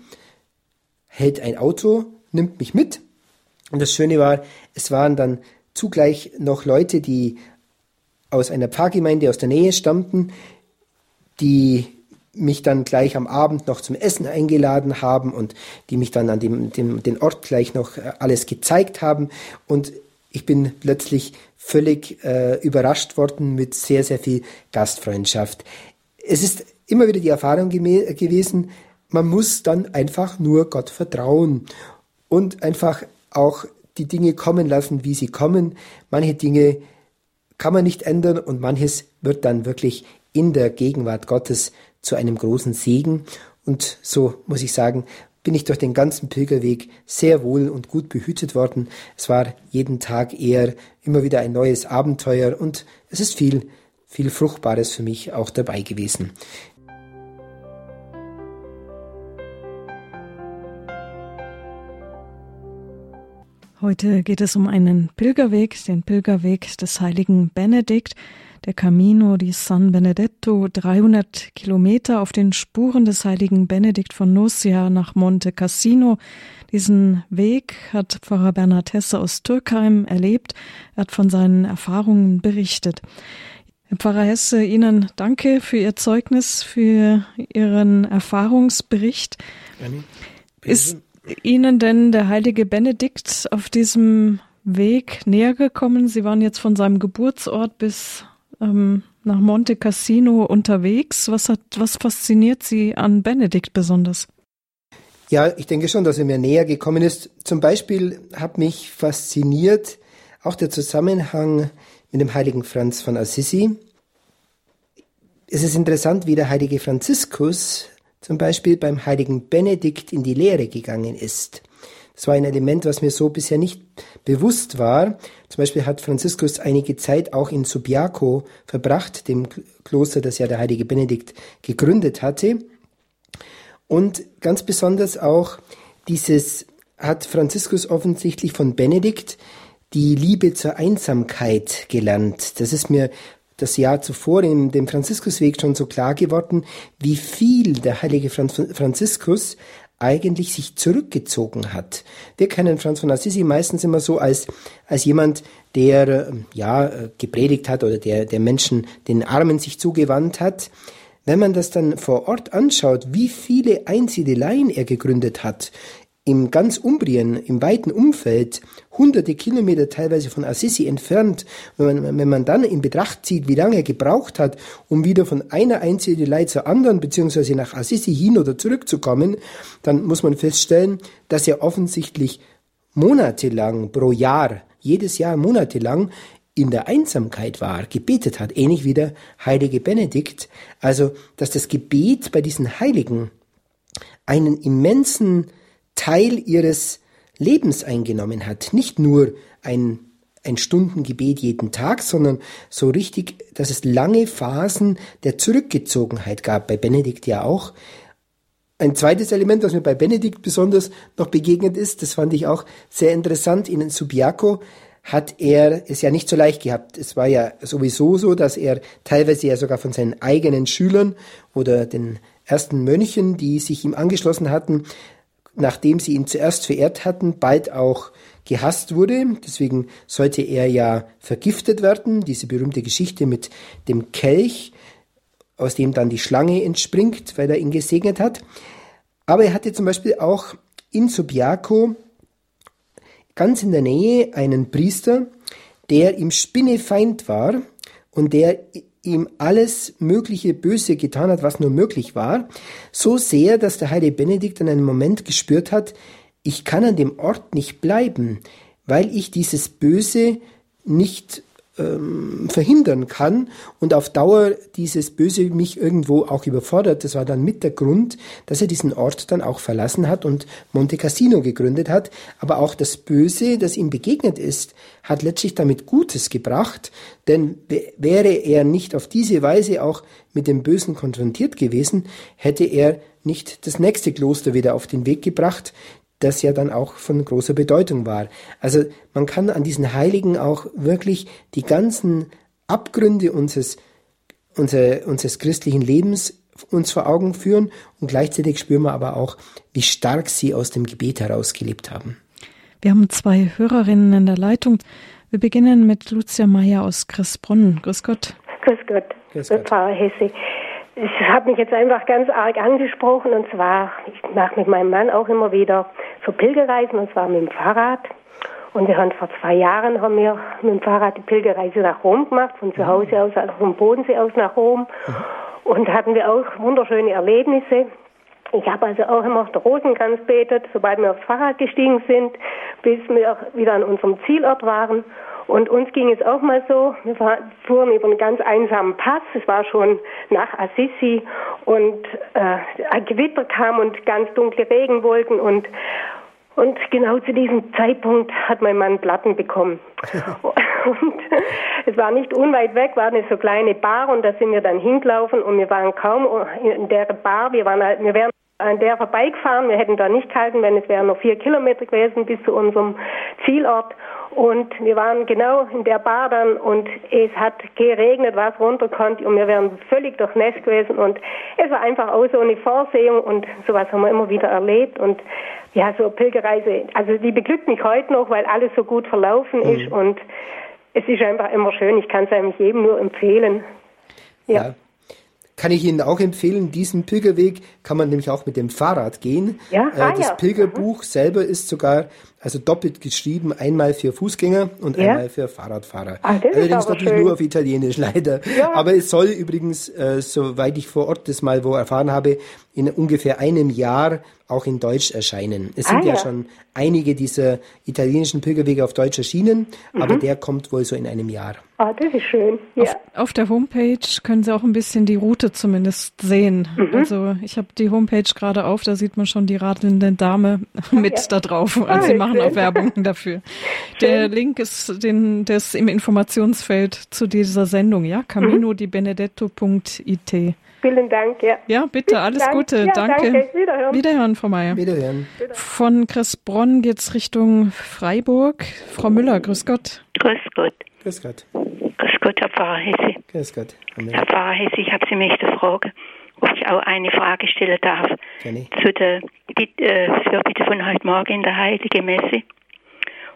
hält ein Auto, nimmt mich mit. Und das Schöne war, es waren dann zugleich noch Leute, die aus einer Pfarrgemeinde aus der Nähe stammten, die mich dann gleich am Abend noch zum Essen eingeladen haben und die mich dann an dem, dem den Ort gleich noch alles gezeigt haben. Und ich bin plötzlich völlig äh, überrascht worden mit sehr, sehr viel Gastfreundschaft. Es ist immer wieder die Erfahrung geme- gewesen, man muss dann einfach nur Gott vertrauen und einfach auch die Dinge kommen lassen, wie sie kommen. Manche Dinge kann man nicht ändern und manches wird dann wirklich in der Gegenwart Gottes zu einem großen Segen. Und so muss ich sagen, bin ich durch den ganzen Pilgerweg sehr wohl und gut behütet worden. Es war jeden Tag eher immer wieder ein neues Abenteuer und es ist viel, viel Fruchtbares für mich auch dabei gewesen. Heute geht es um einen Pilgerweg, den Pilgerweg des heiligen Benedikt, der Camino di San Benedetto, dreihundert Kilometer auf den Spuren des heiligen Benedikt von Nursia nach Monte Cassino. Diesen Weg hat Pfarrer Bernhard Hesse aus Türkheim erlebt. Er hat von seinen Erfahrungen berichtet. Herr Pfarrer Hesse, Ihnen danke für Ihr Zeugnis, für Ihren Erfahrungsbericht. Ist Ihnen denn der heilige Benedikt auf diesem Weg näher gekommen? Sie waren jetzt von seinem Geburtsort bis ähm, nach Monte Cassino unterwegs. Was hat, was fasziniert Sie an Benedikt besonders? Ja, ich denke schon, dass er mir näher gekommen ist. Zum Beispiel hat mich fasziniert auch der Zusammenhang mit dem heiligen Franz von Assisi. Es ist interessant, wie der heilige Franziskus zum Beispiel beim heiligen Benedikt in die Lehre gegangen ist. Das war ein Element, was mir so bisher nicht bewusst war. Zum Beispiel hat Franziskus einige Zeit auch in Subiaco verbracht, dem Kloster, das ja der heilige Benedikt gegründet hatte. Und ganz besonders auch dieses hat Franziskus offensichtlich von Benedikt die Liebe zur Einsamkeit gelernt. Das ist mir das Jahr zuvor in dem Franziskusweg schon so klar geworden, wie viel der heilige Franziskus eigentlich sich zurückgezogen hat. Wir kennen Franz von Assisi meistens immer so als, als jemand, der ja gepredigt hat oder der, der Menschen den Armen sich zugewandt hat. Wenn man das dann vor Ort anschaut, wie viele Einsiedeleien er gegründet hat, im ganz Umbrien, im weiten Umfeld, hunderte Kilometer teilweise von Assisi entfernt, wenn man, wenn man dann in Betracht zieht, wie lange er gebraucht hat, um wieder von einer Einsiedelei zur anderen, beziehungsweise nach Assisi hin oder zurückzukommen, dann muss man feststellen, dass er offensichtlich monatelang pro Jahr, jedes Jahr monatelang in der Einsamkeit war, gebetet hat, ähnlich wie der heilige Benedikt. Also, dass das Gebet bei diesen Heiligen einen immensen Teil ihres Lebens eingenommen hat. Nicht nur ein, ein Stundengebet jeden Tag, sondern so richtig, dass es lange Phasen der Zurückgezogenheit gab. Bei Benedikt ja auch. Ein zweites Element, was mir bei Benedikt besonders noch begegnet ist, das fand ich auch sehr interessant. In Subiaco hat er es ja nicht so leicht gehabt. Es war ja sowieso so, dass er teilweise ja sogar von seinen eigenen Schülern oder den ersten Mönchen, die sich ihm angeschlossen hatten, nachdem sie ihn zuerst verehrt hatten, bald auch gehasst wurde. Deswegen sollte er ja vergiftet werden. Diese berühmte Geschichte mit dem Kelch, aus dem dann die Schlange entspringt, weil er ihn gesegnet hat. Aber er hatte zum Beispiel auch in Subiaco ganz in der Nähe einen Priester, der ihm Spinnefeind war und der ihm alles mögliche Böse getan hat, was nur möglich war, so sehr, dass der heilige Benedikt in einem Moment gespürt hat, ich kann an dem Ort nicht bleiben, weil ich dieses Böse nicht ähm, verhindern kann und auf Dauer dieses Böse mich irgendwo auch überfordert. Das war dann mit der Grund, dass er diesen Ort dann auch verlassen hat und Monte Cassino gegründet hat. Aber auch das Böse, das ihm begegnet ist, hat letztlich damit Gutes gebracht, denn wäre er nicht auf diese Weise auch mit dem Bösen konfrontiert gewesen, hätte er nicht das nächste Kloster wieder auf den Weg gebracht, das ja dann auch von großer Bedeutung war. Also man kann an diesen Heiligen auch wirklich die ganzen Abgründe unseres, unser, unseres christlichen Lebens uns vor Augen führen und gleichzeitig spüren wir aber auch, wie stark sie aus dem Gebet heraus gelebt haben. Wir haben zwei Hörerinnen in der Leitung. Wir beginnen mit Lucia Meyer aus Kressbronn. Grüß Gott. Grüß Gott, Grüß Gott. Pfarrer Hesse. Es hat mich jetzt einfach ganz arg angesprochen, und zwar, ich mache mit meinem Mann auch immer wieder so Pilgerreisen, und zwar mit dem Fahrrad. Und wir haben vor zwei Jahren haben wir mit dem Fahrrad die Pilgerreise nach Rom gemacht, von zu Hause aus, also vom Bodensee aus nach Rom. Und hatten wir auch wunderschöne Erlebnisse. Ich habe also auch immer den Rosenkranz betet, sobald wir aufs Fahrrad gestiegen sind, bis wir wieder an unserem Zielort waren. Und uns ging es auch mal so, wir fuhren über einen ganz einsamen Pass, es war schon nach Assisi und äh, ein Gewitter kam und ganz dunkle Regenwolken und und genau zu diesem Zeitpunkt hat mein Mann Platten bekommen. Und es war nicht unweit weg, war eine so kleine Bar und da sind wir dann hingelaufen und wir waren kaum in der Bar, wir waren halt, wir wären an der vorbeigefahren, wir hätten da nicht gehalten, wenn es wären noch vier Kilometer gewesen bis zu unserem Zielort. Und wir waren genau in der Bar dann und es hat geregnet, was runter konnte und wir wären völlig durchnässt gewesen und es war einfach auch so eine Vorsehung und sowas haben wir immer wieder erlebt und ja, so Pilgerreise, also die beglückt mich heute noch, weil alles so gut verlaufen mhm. ist und es ist einfach immer schön, ich kann es eigentlich jedem nur empfehlen. Ja. ja. Kann ich Ihnen auch empfehlen, diesen Pilgerweg kann man nämlich auch mit dem Fahrrad gehen. Ja? Äh, ah, das ja. Pilgerbuch mhm. selber ist sogar also doppelt geschrieben, einmal für Fußgänger und ja? einmal für Fahrradfahrer. Ah, das Allerdings ist aber natürlich schön. nur auf Italienisch leider. Ja. Aber es soll übrigens, äh, soweit ich vor Ort das mal wo erfahren habe, in ungefähr einem Jahr auch in Deutsch erscheinen. Es sind ah, ja. ja schon einige dieser italienischen Pilgerwege auf Deutsch erschienen, mhm. aber der kommt wohl so in einem Jahr. Ah, das ist schön. Ja. Auf, auf der Homepage können Sie auch ein bisschen die Route zumindest sehen. Mhm. Also ich habe die Homepage gerade auf, da sieht man schon die radelnde Dame ah, mit ja. da drauf. Also ah, Sie machen schön. Auch Werbung dafür. Der Link ist den, der ist im Informationsfeld zu dieser Sendung, ja? camino di benedetto punkt it. Vielen Dank, ja. Ja, bitte, alles Dank. Gute. Ja, danke. danke. Wiederhören. Wiederhören, Frau Meyer. Wiederhören. Von Kressbronn geht's Richtung Freiburg. Frau Müller, grüß Gott. Grüß Gott. Grüß Gott. Grüß Gott, Herr Pfarrer Hesse. Grüß Gott. Herr Pfarrer Hesse, ich habe Sie mich eine Frage, ob ich auch eine Frage stellen darf. Gerne. Zu der äh, Fürbitte von heute Morgen in der Heiligen Messe.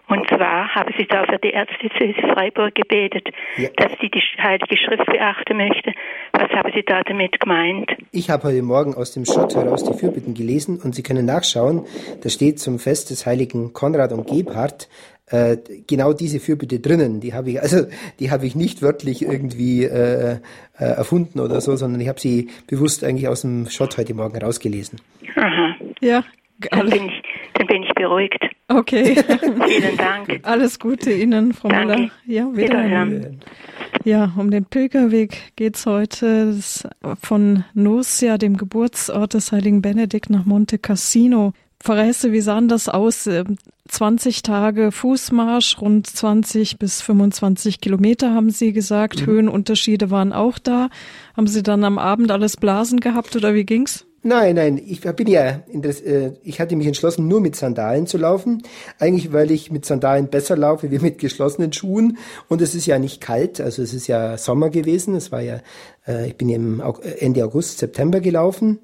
Und zwar haben Sie da für die Erzdiözese Freiburg gebetet, ja, dass sie die Heilige Schrift beachten möchte. Was haben Sie da damit gemeint? Ich habe heute Morgen aus dem Schott heraus die Fürbitten gelesen und Sie können nachschauen, da steht zum Fest des heiligen Konrad und Gebhard äh, genau diese Fürbitte drinnen. Die habe ich also, die habe ich nicht wörtlich irgendwie äh, äh, erfunden oder so, sondern ich habe sie bewusst eigentlich aus dem Schott heute Morgen rausgelesen. Aha. Ja. Dann bin ich, dann bin ich beruhigt. Okay. Vielen Dank. Alles Gute Ihnen, Frau Danke. Müller. Ja, wiederhören. Ja, um den Pilgerweg geht's heute von Nursia, dem Geburtsort des heiligen Benedikt, nach Monte Cassino. Pfarrer Hesse, wie sahen das aus? zwanzig Tage Fußmarsch, rund zwanzig bis fünfundzwanzig Kilometer, haben Sie gesagt. Mhm. Höhenunterschiede waren auch da. Haben Sie dann am Abend alles Blasen gehabt oder wie ging's? Nein, nein, ich bin ja, ich hatte mich entschlossen, nur mit Sandalen zu laufen. Eigentlich, weil ich mit Sandalen besser laufe wie mit geschlossenen Schuhen. Und es ist ja nicht kalt, also es ist ja Sommer gewesen. Es war ja, ich bin im Ende August, September gelaufen.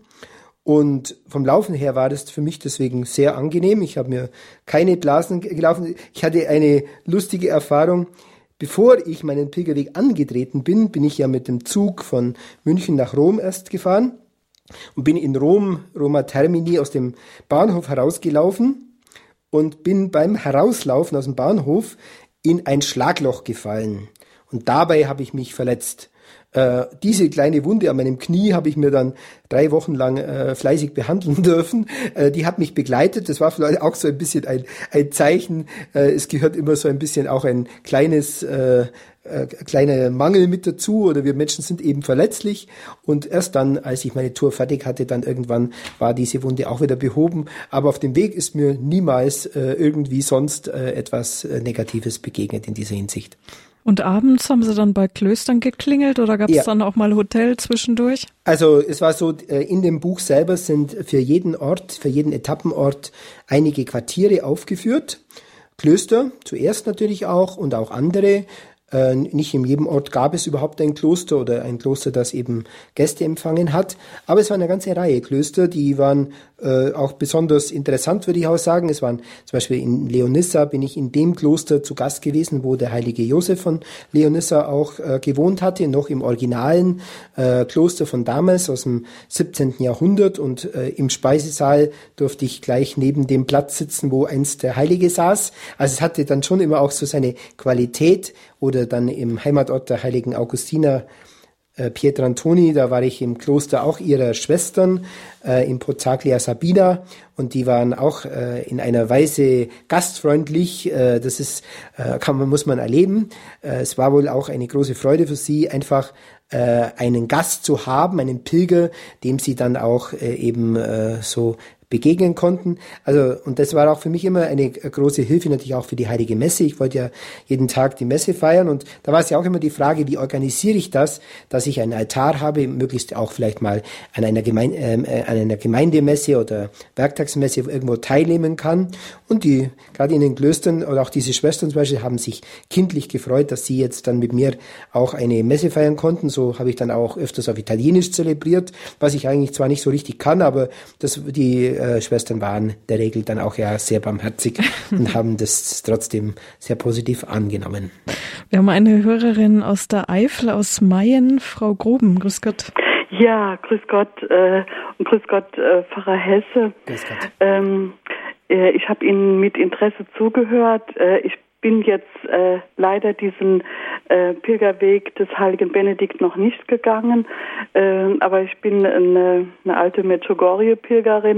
Und vom Laufen her war das für mich deswegen sehr angenehm. Ich habe mir keine Blasen gelaufen. Ich hatte eine lustige Erfahrung. Bevor ich meinen Pilgerweg angetreten bin, bin ich ja mit dem Zug von München nach Rom erst gefahren. Und bin in Rom, Roma Termini, aus dem Bahnhof herausgelaufen und bin beim Herauslaufen aus dem Bahnhof in ein Schlagloch gefallen. Und dabei habe ich mich verletzt. Äh, diese kleine Wunde an meinem Knie habe ich mir dann drei Wochen lang äh, fleißig behandeln dürfen. Äh, die hat mich begleitet. Das war vielleicht auch so ein bisschen ein, ein Zeichen. Äh, es gehört immer so ein bisschen auch ein kleines äh, äh, kleiner Mangel mit dazu, oder wir Menschen sind eben verletzlich. Und erst dann, als ich meine Tour fertig hatte, dann irgendwann war diese Wunde auch wieder behoben. Aber auf dem Weg ist mir niemals äh, irgendwie sonst äh, etwas äh, Negatives begegnet in dieser Hinsicht. Und abends haben Sie dann bei Klöstern geklingelt oder gab es ja dann auch mal Hotel zwischendurch? Also es war so, in dem Buch selber sind für jeden Ort, für jeden Etappenort einige Quartiere aufgeführt. Klöster zuerst natürlich auch und auch andere. Äh, nicht in jedem Ort gab es überhaupt ein Kloster oder ein Kloster, das eben Gäste empfangen hat. Aber es war eine ganze Reihe Klöster, die waren äh, auch besonders interessant, würde ich auch sagen. Es waren zum Beispiel in Leonissa, bin ich in dem Kloster zu Gast gewesen, wo der heilige Josef von Leonissa auch äh, gewohnt hatte, noch im originalen äh, Kloster von damals aus dem siebzehnten Jahrhundert. Und äh, im Speisesaal durfte ich gleich neben dem Platz sitzen, wo einst der Heilige saß. Also es hatte dann schon immer auch so seine Qualität. Oder dann im Heimatort der heiligen Augustiner äh, Pietrantoni, da war ich im Kloster auch ihrer Schwestern, äh, in Pozzaglia Sabina, und die waren auch äh, in einer Weise gastfreundlich. Äh, das ist, äh, kann man, muss man erleben. Äh, es war wohl auch eine große Freude für sie, einfach äh, einen Gast zu haben, einen Pilger, dem sie dann auch äh, eben äh, so begegnen konnten. Also, und das war auch für mich immer eine große Hilfe, natürlich auch für die Heilige Messe. Ich wollte ja jeden Tag die Messe feiern, und da war es ja auch immer die Frage, wie organisiere ich das, dass ich einen Altar habe, möglichst auch vielleicht mal an einer, Gemeinde, äh, an einer Gemeindemesse oder Werktagsmesse irgendwo teilnehmen kann. Und die, gerade in den Klöstern oder auch diese Schwestern zum Beispiel, haben sich kindlich gefreut, dass sie jetzt dann mit mir auch eine Messe feiern konnten. So habe ich dann auch öfters auf Italienisch zelebriert, was ich eigentlich zwar nicht so richtig kann, aber das, die Äh, Schwestern waren der Regel dann auch ja sehr barmherzig und haben das trotzdem sehr positiv angenommen. Wir haben eine Hörerin aus der Eifel, aus Mayen, Frau Gruben. Grüß Gott. Ja, grüß Gott äh, und grüß Gott, äh, Pfarrer Hesse. Grüß Gott. Ähm, äh, ich habe Ihnen mit Interesse zugehört. Äh, ich bin jetzt äh, leider diesen äh, Pilgerweg des heiligen Benedikt noch nicht gegangen, äh, aber ich bin eine, eine alte Medjugorje-Pilgerin,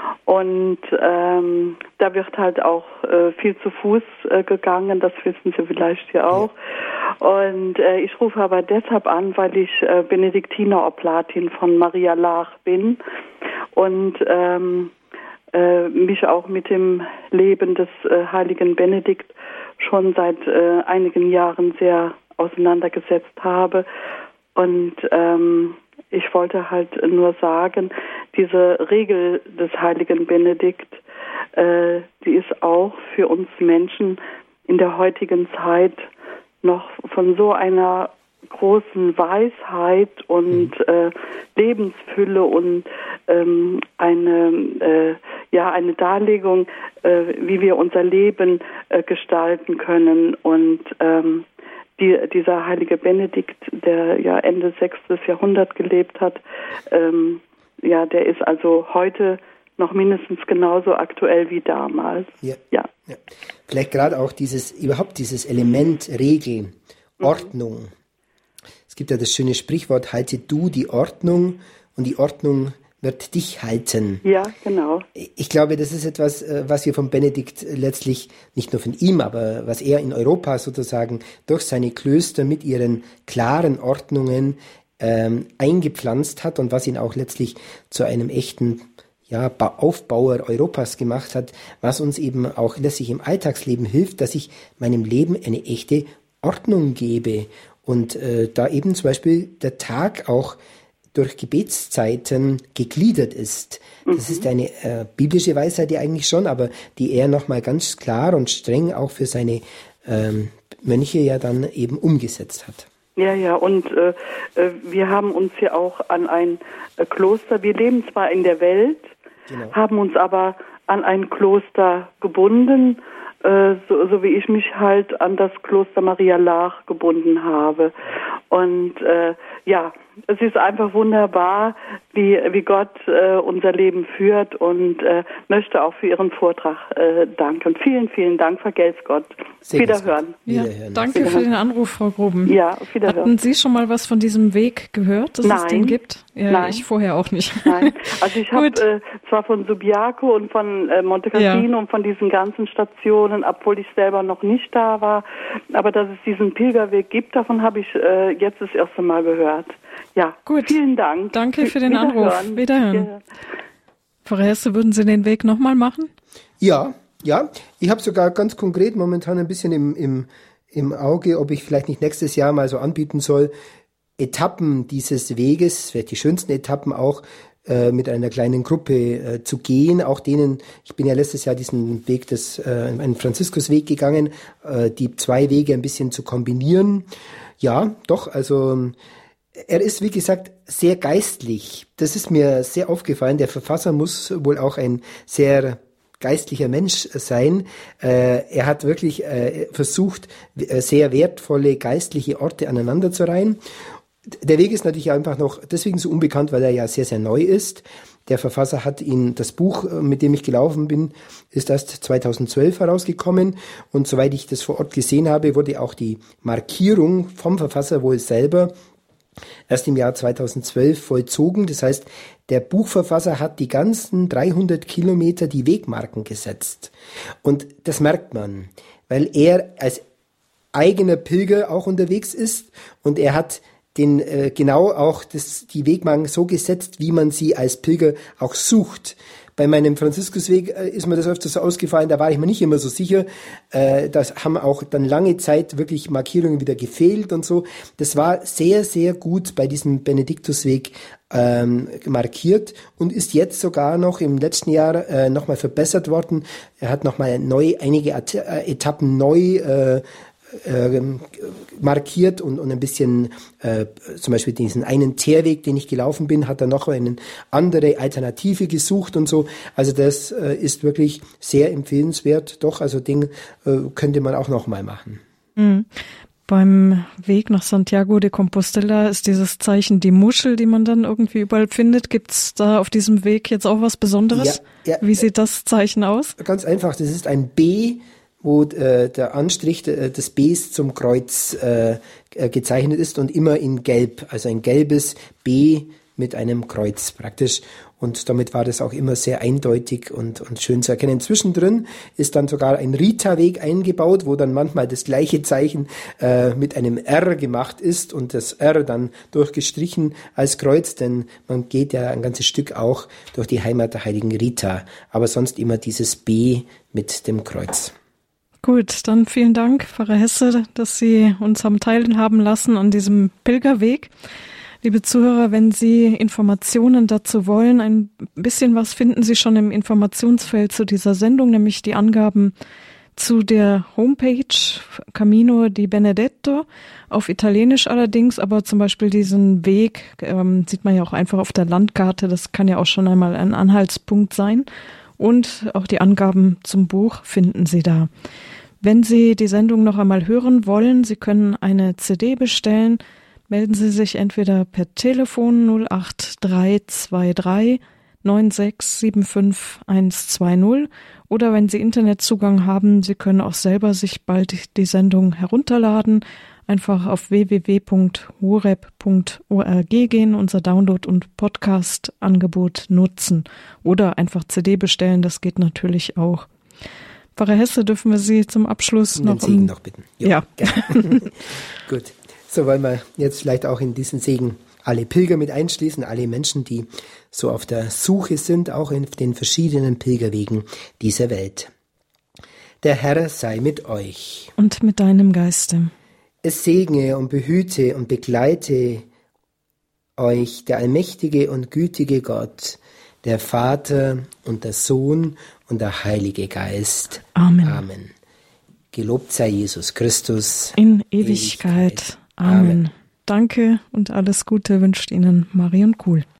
und ähm, da wird halt auch äh, viel zu Fuß äh, gegangen, das wissen Sie vielleicht ja auch. Ja. Und äh, ich rufe aber deshalb an, weil ich äh, Benediktiner-Oblatin von Maria Laach bin und ähm, äh, mich auch mit dem Leben des äh, heiligen Benedikt schon seit äh, einigen Jahren sehr auseinandergesetzt habe. Und ähm, ich wollte halt nur sagen, diese Regel des heiligen Benedikt, äh, die ist auch für uns Menschen in der heutigen Zeit noch von so einer großen Weisheit und äh, Lebensfülle und ähm, eine äh, ja eine Darlegung, äh, wie wir unser Leben äh, gestalten können. Und ähm, die, dieser heilige Benedikt, der ja Ende sechstes Jahrhundert gelebt hat, ähm, ja, der ist also heute noch mindestens genauso aktuell wie damals. Ja. ja. ja. Vielleicht gerade auch dieses, überhaupt dieses Element Regel, mhm. Ordnung. Es gibt ja das schöne Sprichwort, halte du die Ordnung und die Ordnung wird dich halten. Ja, genau. Ich glaube, das ist etwas, was wir von Benedikt letztlich, nicht nur von ihm, aber was er in Europa sozusagen durch seine Klöster mit ihren klaren Ordnungen ähm, eingepflanzt hat und was ihn auch letztlich zu einem echten ja, Aufbauer Europas gemacht hat, was uns eben auch letztlich im Alltagsleben hilft, dass ich meinem Leben eine echte Ordnung gebe und äh, da eben zum Beispiel der Tag auch durch Gebetszeiten gegliedert ist. Das mhm. ist eine äh, biblische Weisheit ja eigentlich schon, aber die er nochmal ganz klar und streng auch für seine ähm, Mönche ja dann eben umgesetzt hat. Ja, ja, und äh, wir haben uns ja auch an ein äh, Kloster, wir leben zwar in der Welt, genau. haben uns aber an ein Kloster gebunden, äh, so, so wie ich mich halt an das Kloster Maria Laach gebunden habe. Und äh, ja, es ist einfach wunderbar, wie, wie Gott äh, unser Leben führt und äh, möchte auch für Ihren Vortrag äh, danken. Vielen, vielen Dank, vergelt's Gott. Sehr Wiederhören. Ja, danke Wiederhören. für den Anruf, Frau Gruben. Ja, auf Wiederhören. Hatten Sie schon mal was von diesem Weg gehört, dass Nein. es den gibt? Ja, Nein. Ich vorher auch nicht. Nein, also ich habe äh, zwar von Subiaco und von äh, Monte Cassino ja. und von diesen ganzen Stationen, obwohl ich selber noch nicht da war, aber dass es diesen Pilgerweg gibt, davon habe ich äh, jetzt das erste Mal gehört. Ja, gut. Vielen Dank. Danke für den Anruf. Wiederhören. Ja. Frau Hesse, würden Sie den Weg nochmal machen? Ja, ja. Ich habe sogar ganz konkret momentan ein bisschen im, im, im Auge, ob ich vielleicht nicht nächstes Jahr mal so anbieten soll, Etappen dieses Weges, vielleicht die schönsten Etappen auch, äh, mit einer kleinen Gruppe äh, zu gehen. Auch denen, ich bin ja letztes Jahr diesen Weg, des, äh, einen Franziskusweg gegangen, äh, die zwei Wege ein bisschen zu kombinieren. Ja, doch, also er ist, wie gesagt, sehr geistlich. Das ist mir sehr aufgefallen. Der Verfasser muss wohl auch ein sehr geistlicher Mensch sein. Äh, er hat wirklich äh, versucht, äh, sehr wertvolle geistliche Orte aneinander zu reihen. Der Weg ist natürlich einfach noch deswegen so unbekannt, weil er ja sehr, sehr neu ist. Der Verfasser hat ihn, das Buch, mit dem ich gelaufen bin, ist erst zweitausendzwölf herausgekommen. Und soweit ich das vor Ort gesehen habe, wurde auch die Markierung vom Verfasser wohl selber erst im Jahr zweitausendzwölf vollzogen. Das heißt, der Buchverfasser hat die ganzen dreihundert Kilometer die Wegmarken gesetzt. Und das merkt man, weil er als eigener Pilger auch unterwegs ist und er hat den äh, genau auch das, die Wegmarken so gesetzt, wie man sie als Pilger auch sucht. Bei meinem Franziskusweg äh, ist mir das öfter so ausgefallen, da war ich mir nicht immer so sicher. Äh, das haben auch dann lange Zeit wirklich Markierungen wieder gefehlt und so. Das war sehr, sehr gut bei diesem Benediktusweg ähm, markiert und ist jetzt sogar noch im letzten Jahr äh, nochmal verbessert worden. Er hat nochmal neu, einige At- äh, Etappen neu äh, Äh, markiert und, und ein bisschen, äh, zum Beispiel diesen einen Teerweg, den ich gelaufen bin, hat er noch eine andere Alternative gesucht und so. Also das äh, ist wirklich sehr empfehlenswert. Doch, also den äh, könnte man auch noch mal machen. Mhm. Beim Weg nach Santiago de Compostela ist dieses Zeichen die Muschel, die man dann irgendwie überall findet. Gibt's da auf diesem Weg jetzt auch was Besonderes? Ja, ja, Wie sieht das Zeichen aus? Ganz einfach, das ist ein B, wo äh, der Anstrich äh, des Bs zum Kreuz äh, gezeichnet ist und immer in Gelb, also ein gelbes B mit einem Kreuz praktisch. Und damit war das auch immer sehr eindeutig und, und schön zu erkennen. Zwischendrin ist dann sogar ein Rita-Weg eingebaut, wo dann manchmal das gleiche Zeichen äh, mit einem R gemacht ist und das R dann durchgestrichen als Kreuz, denn man geht ja ein ganzes Stück auch durch die Heimat der heiligen Rita. Aber sonst immer dieses B mit dem Kreuz. Gut, dann vielen Dank, Pfarrer Hesse, dass Sie uns haben teilhaben lassen an diesem Pilgerweg. Liebe Zuhörer, wenn Sie Informationen dazu wollen, ein bisschen was finden Sie schon im Informationsfeld zu dieser Sendung, nämlich die Angaben zu der Homepage Camino di Benedetto, auf Italienisch allerdings, aber zum Beispiel diesen Weg ähm, sieht man ja auch einfach auf der Landkarte, das kann ja auch schon einmal ein Anhaltspunkt sein. und auch die Angaben zum Buch finden Sie da. Wenn Sie die Sendung noch einmal hören wollen, Sie können eine C D bestellen. Melden Sie sich entweder per Telefon null acht drei zwei drei neun sechs sieben fünf eins zwei null oder wenn Sie Internetzugang haben, Sie können auch selber sich bald die Sendung herunterladen. Einfach auf w w w punkt horeb punkt org gehen, unser Download- und Podcast-Angebot nutzen oder einfach C D bestellen, das geht natürlich auch. Pfarrer Hesse, dürfen wir Sie zum Abschluss um noch... Den Segen um, noch bitten. Jo, ja. Gut, so wollen wir jetzt vielleicht auch in diesen Segen alle Pilger mit einschließen, alle Menschen, die so auf der Suche sind, auch in den verschiedenen Pilgerwegen dieser Welt. Der Herr sei mit euch. Und mit deinem Geiste. Es segne und behüte und begleite euch der allmächtige und gütige Gott, der Vater und der Sohn und der Heilige Geist. Amen. Amen. Gelobt sei Jesus Christus. In Ewigkeit. Ewigkeit. Amen. Amen. Danke und alles Gute wünscht Ihnen Marion Kuhl.